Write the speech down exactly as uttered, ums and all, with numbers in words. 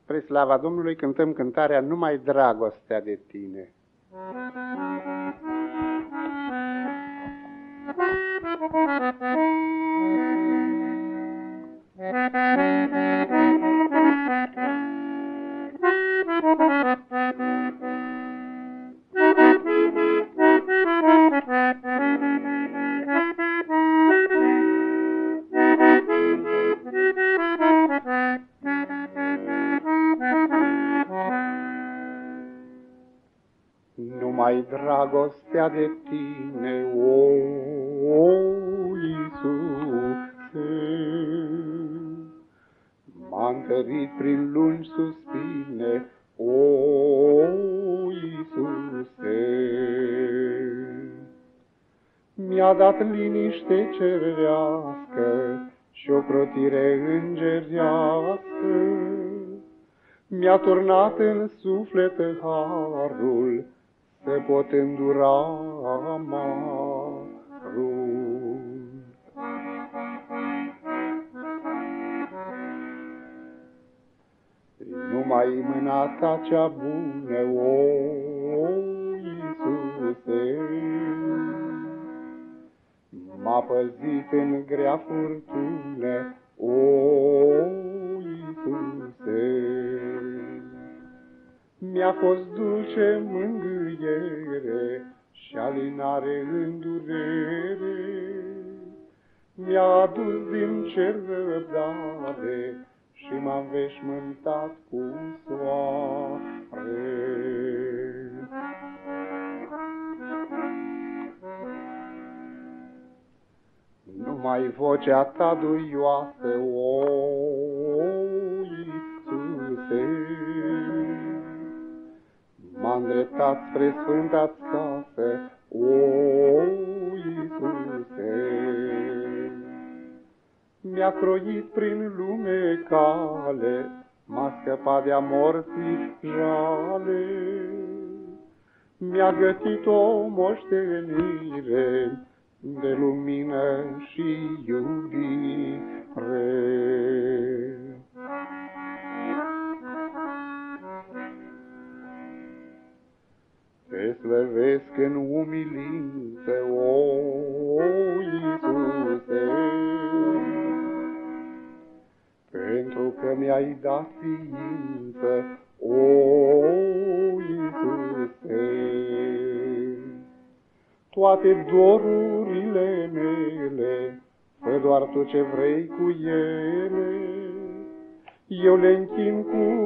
Spre slava Domnului cântăm cântarea Numai dragostea de tine. Numai dragostea de tine, o, o Iisuse, m-a întărit prin lungi suspine, o Iisuse. Mi-a dat liniște cerească și o crotire îngerească, mi-a turnat în suflet harul, să pot îndura amarul. Numai mâna ta cea bună, o Iisuse, m-a păzit în grea furtună, o Iisuse. Mi-a fost dulce mângâiere și alinare în durere, mi-a adus din cer răbdare și m-a înveșmântat cu soare. Numai vocea ta duioasă, o Iisuse, m-a îndreptat spre sfânta-ți casă, o Iisuse. Mi-a croit prin lume cale, m-a scăpat de-a morții jale, mi-a gătit o moștenire de lumină și iubire. Te slăvesc în umilință, o Iisuse, pentru că mi-ai dat ființă, o Iisuse. Toate dorurile mele, fă doar tu ce vrei cu ele, eu le închin cu